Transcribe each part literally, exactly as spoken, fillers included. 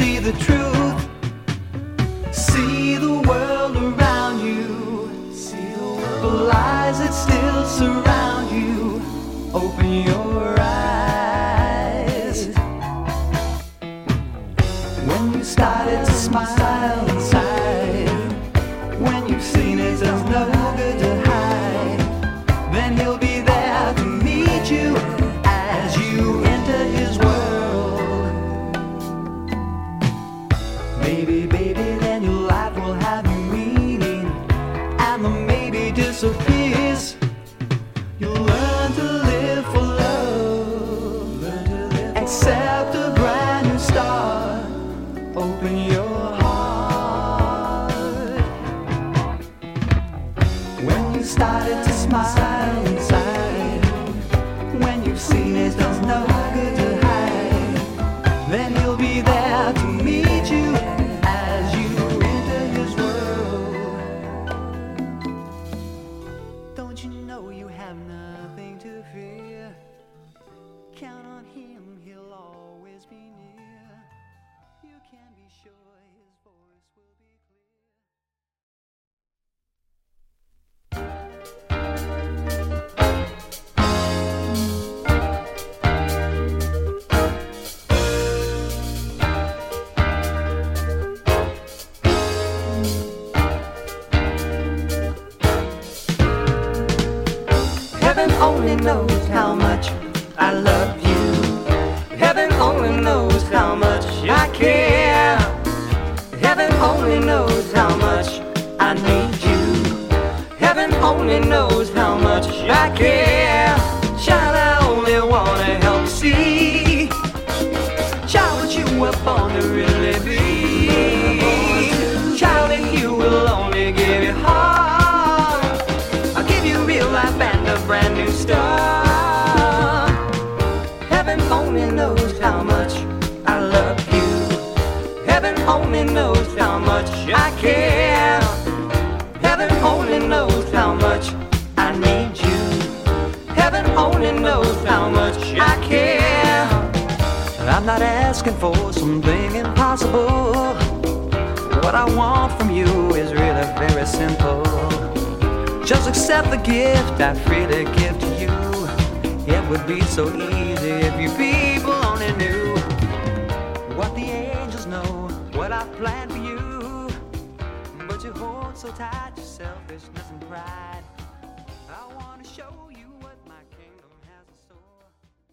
see the truth. See the world around you. See the world. The lies that still surround you. Open your eyes. When you started to smile inside, when you've seen it, there's no good to hide. Then he'll be there to meet you as you enter his world. Maybe, baby, then your life will have meaning, and the maybe disappears. You'll learn to live for love, accept a brand new start. Open your heart. When you started to smile inside, when you've seen it, there's no good to hide. Then he'll be there to meet you as you enter his world. Don't you know you have nothing to fear? Count on him, he'll always be near. You can be sure his voice will be Heaven only knows how much I love you. Heaven only knows how much I care. Heaven only knows how much I need you. Heaven only knows how much I care. Child, I only wanna help see, child, what you were born to really be. Child, if you will only give your heart, I'll give you real life and a brand new start. Heaven only knows how much I love you. Heaven only knows how much I care. Heaven only knows how much I need you. Heaven only knows how much I care. I'm not asking for something impossible. What I want from you is really very simple. Just accept the gift I freely give to you. It would be so easy if you people only knew what the angels know, what I planned for you. But you hold so tight your selfishness and pride. I want to show you what my kingdom has in store.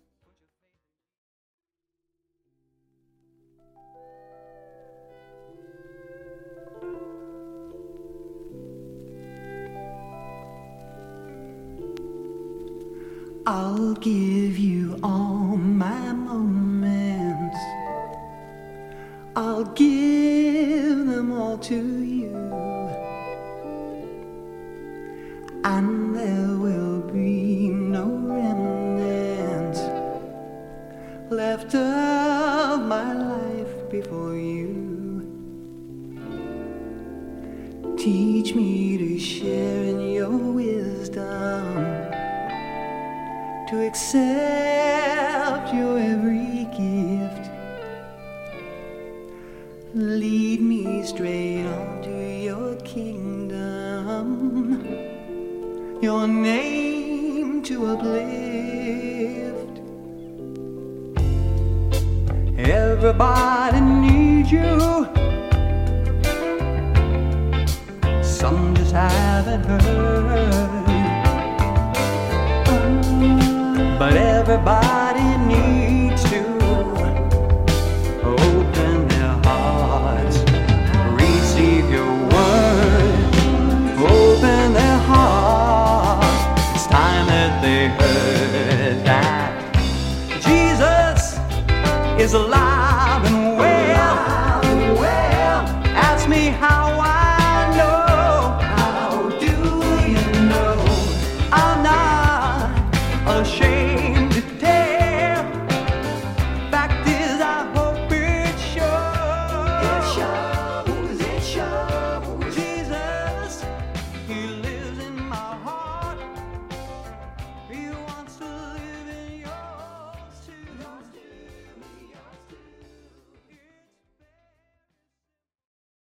I'll give you all my moments. I'll give them all to you. And there will be no remnants left of my life before you. Teach me to share in your wisdom, to accept your every gift. Lead me straight on to your kingdom, your name to uplift. Everybody needs you. Some just haven't heard. But everybody needs to open their hearts, receive your word, open their hearts. It's time that they heard that Jesus is alive.